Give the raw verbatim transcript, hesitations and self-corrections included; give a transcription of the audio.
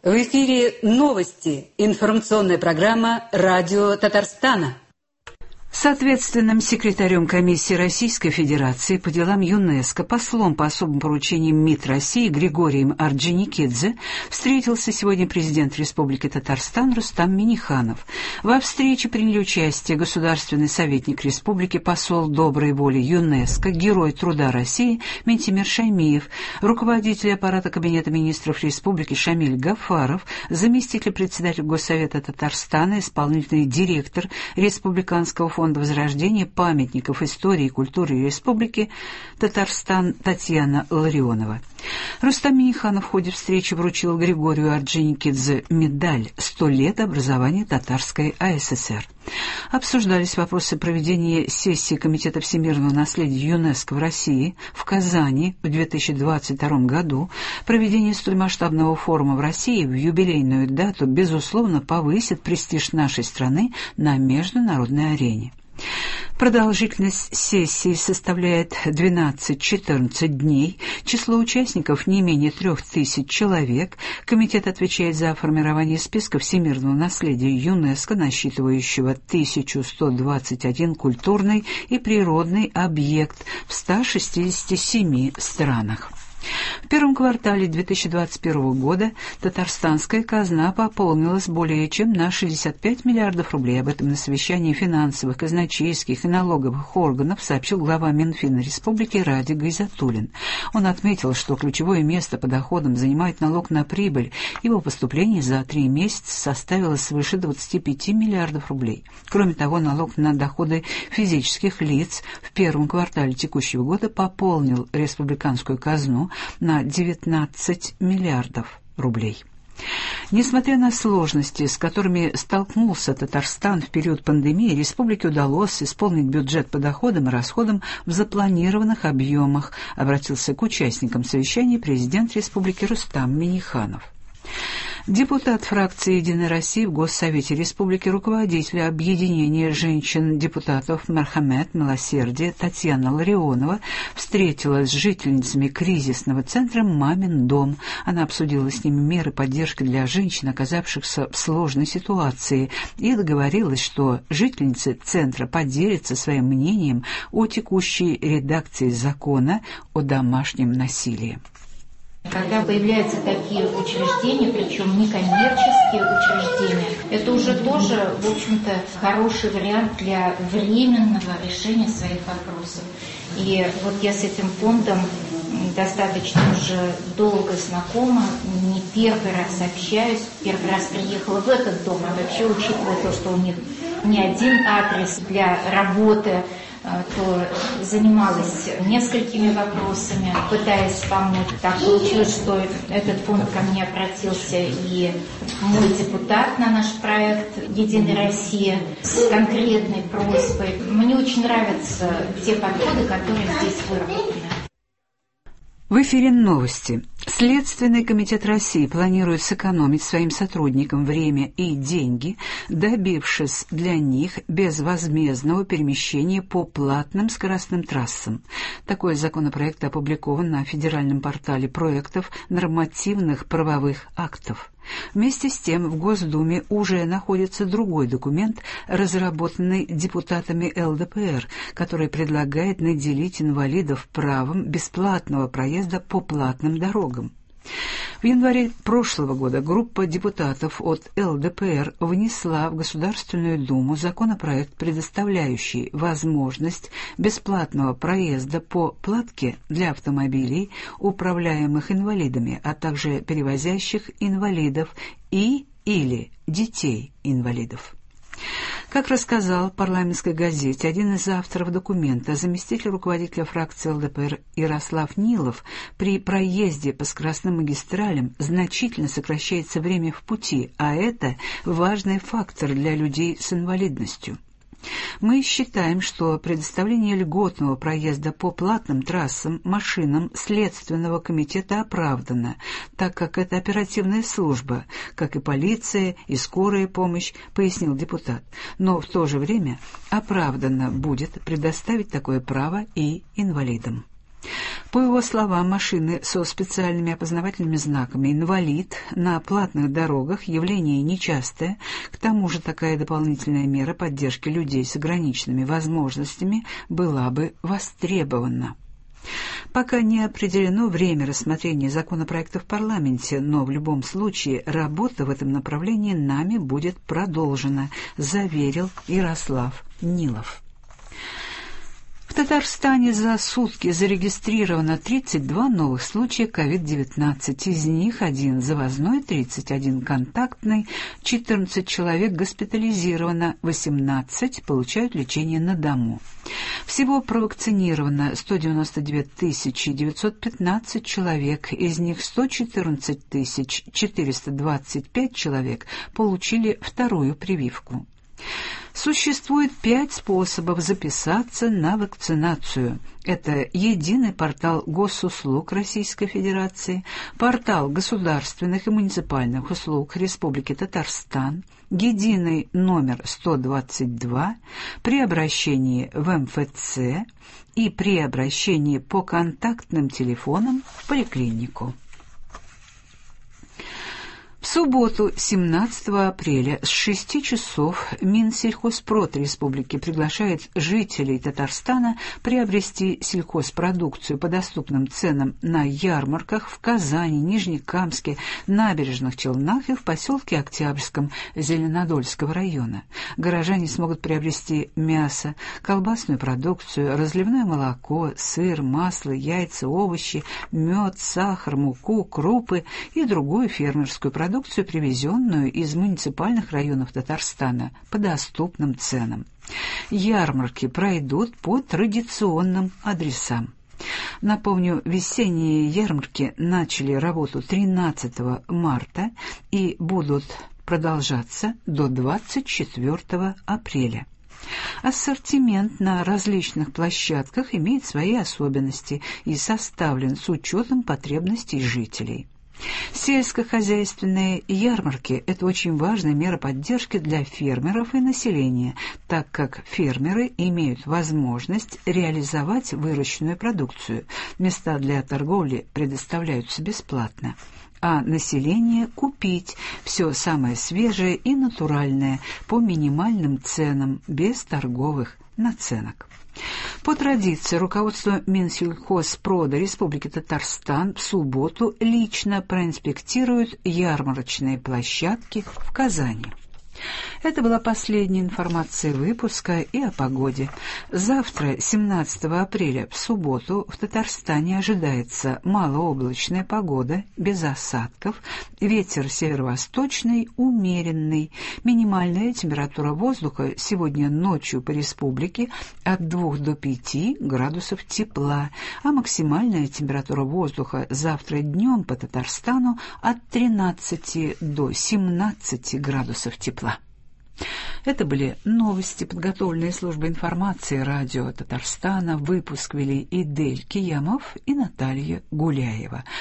В эфире новости. Информационная программа «Радио Татарстана». Соответственным секретарем комиссии Российской Федерации по делам ЮНЕСКО, послом по особым поручениям МИД России Григорием Орджоникидзе встретился сегодня президент Республики Татарстан Рустам Минниханов. Во встрече приняли участие государственный советник республики, посол доброй воли ЮНЕСКО, герой труда России Ментимир Шаймиев, руководитель аппарата Кабинета министров республики Шамиль Гафаров, заместитель председателя Госсовета Татарстана, исполнительный директор Республиканского фонда Фонда возрождения памятников истории и культуры Республики Татарстан Татьяна Ларионова. Рустам Минниханов в ходе встречи вручил Григорию Орджоникидзе медаль «сто лет образования Татарской АССР». Обсуждались вопросы проведения сессии Комитета всемирного наследия ЮНЕСКО в России в Казани в две тысячи двадцать втором году. Проведение столь масштабного форума в России в юбилейную дату, безусловно, повысит престиж нашей страны на международной арене. Продолжительность сессии составляет двенадцать-четырнадцать дней. Число участников не менее трех тысяч человек. Комитет отвечает за формирование списка всемирного наследия ЮНЕСКО, насчитывающего тысячу сто двадцать один культурный и природный объект в ста шестидесяти семи странах. В первом квартале две тысячи двадцать первого года татарстанская казна пополнилась более чем на шестьдесят пять миллиардов рублей. Об этом на совещании финансовых, казначейских и налоговых органов сообщил глава Минфина Республики Ради Гайзатуллин. Он отметил, что ключевое место по доходам занимает налог на прибыль. Его поступление за три месяца составило свыше двадцати пяти миллиардов рублей. Кроме того, налог на доходы физических лиц в первом квартале текущего года пополнил республиканскую казну на девятнадцать миллиардов рублей. Несмотря на сложности, с которыми столкнулся Татарстан в период пандемии, республике удалось исполнить бюджет по доходам и расходам в запланированных объемах, обратился к участникам совещания президент республики Рустам Минниханов. Депутат фракции «Единая Россия» в Госсовете Республики, руководитель объединения женщин-депутатов «Мархамет», «Милосердие» Татьяна Ларионова встретилась с жительницами кризисного центра «Мамин дом». Она обсудила с ними меры поддержки для женщин, оказавшихся в сложной ситуации, и договорилась, что жительницы центра поделятся своим мнением о текущей редакции закона о домашнем насилии. Когда появляются такие учреждения, причем некоммерческие учреждения, это уже тоже, в общем-то, хороший вариант для временного решения своих вопросов. И вот я с этим фондом достаточно уже долго знакома, не первый раз общаюсь, первый раз приехала в этот дом, а вообще, учитывая то, что у них не один адрес для работы, то занималась несколькими вопросами, пытаясь помочь. Так получилось, что этот фонд ко мне обратился и мой депутат на наш проект «Единая Россия» с конкретной просьбой. Мне очень нравятся те подходы, которые здесь выработаны. В эфире новости. Следственный комитет России планирует сэкономить своим сотрудникам время и деньги, добившись для них безвозмездного перемещения по платным скоростным трассам. Такой законопроект опубликован на федеральном портале проектов нормативных правовых актов. Вместе с тем в Госдуме уже находится другой документ, разработанный депутатами эл дэ пэ эр, который предлагает наделить инвалидов правом бесплатного проезда по платным дорогам. В январе прошлого года группа депутатов от эл дэ пэ эр внесла в Государственную Думу законопроект, предоставляющий возможность бесплатного проезда по платке для автомобилей, управляемых инвалидами, а также перевозящих инвалидов и или детей инвалидов. Как рассказал парламентской газете один из авторов документа, заместитель руководителя фракции эл дэ пэ эр Ярослав Нилов, при проезде по скоростным магистралям значительно сокращается время в пути, а это важный фактор для людей с инвалидностью. Мы считаем, что предоставление льготного проезда по платным трассам машинам Следственного комитета оправдано, так как это оперативная служба, как и полиция и скорая помощь, пояснил депутат. Но в то же время оправданно будет предоставить такое право и инвалидам. По его словам, машины со специальными опознавательными знаками «инвалид» на платных дорогах явление нечастое, к тому же такая дополнительная мера поддержки людей с ограниченными возможностями была бы востребована. Пока не определено время рассмотрения законопроекта в парламенте, но в любом случае работа в этом направлении нами будет продолжена, заверил Ярослав Нилов. В Татарстане за сутки зарегистрировано тридцать два новых случая ковид девятнадцать, из них один завозной, тридцать один контактный, четырнадцать человек госпитализировано, восемнадцать получают лечение на дому. Всего провакцинировано сто девяносто две тысячи девятьсот пятнадцать человек, из них сто четырнадцать тысяч четыреста двадцать пять человек получили вторую прививку. Существует пять способов записаться на вакцинацию. Это единый портал госуслуг Российской Федерации, портал государственных и муниципальных услуг Республики Татарстан, единый номер сто двадцать два, при обращении в эм эф цэ и при обращении по контактным телефонам в поликлинику. В субботу, семнадцатого апреля, с шести часов Минсельхозпрод Республики приглашает жителей Татарстана приобрести сельхозпродукцию по доступным ценам на ярмарках в Казани, Нижнекамске, Набережных Челнах и в поселке Октябрьском Зеленодольского района. Горожане смогут приобрести мясо, колбасную продукцию, разливное молоко, сыр, масло, яйца, овощи, мед, сахар, муку, крупы и другую фермерскую продукцию, продукцию, привезенную из муниципальных районов Татарстана по доступным ценам. Ярмарки пройдут по традиционным адресам. Напомню, весенние ярмарки начали работу тринадцатого марта и будут продолжаться до двадцать четвёртого апреля. Ассортимент на различных площадках имеет свои особенности и составлен с учетом потребностей жителей. Сельскохозяйственные ярмарки – это очень важная мера поддержки для фермеров и населения, так как фермеры имеют возможность реализовать выращенную продукцию. Места для торговли предоставляются бесплатно, а население купить все самое свежее и натуральное по минимальным ценам, без торговых наценок. По традиции, руководство Минсельхозпрода Республики Татарстан в субботу лично проинспектирует ярмарочные площадки в Казани. Это была последняя информация выпуска и о погоде. Завтра, семнадцатого апреля, в субботу, в Татарстане ожидается малооблачная погода, без осадков, ветер северо-восточный, умеренный. Минимальная температура воздуха сегодня ночью по республике от двух до пяти градусов тепла, а максимальная температура воздуха завтра днем по Татарстану от тринадцати до семнадцати градусов тепла. Это были новости, подготовленные службой информации радио Татарстана. Выпуск вели Идель Киямов и Наталья Гуляева.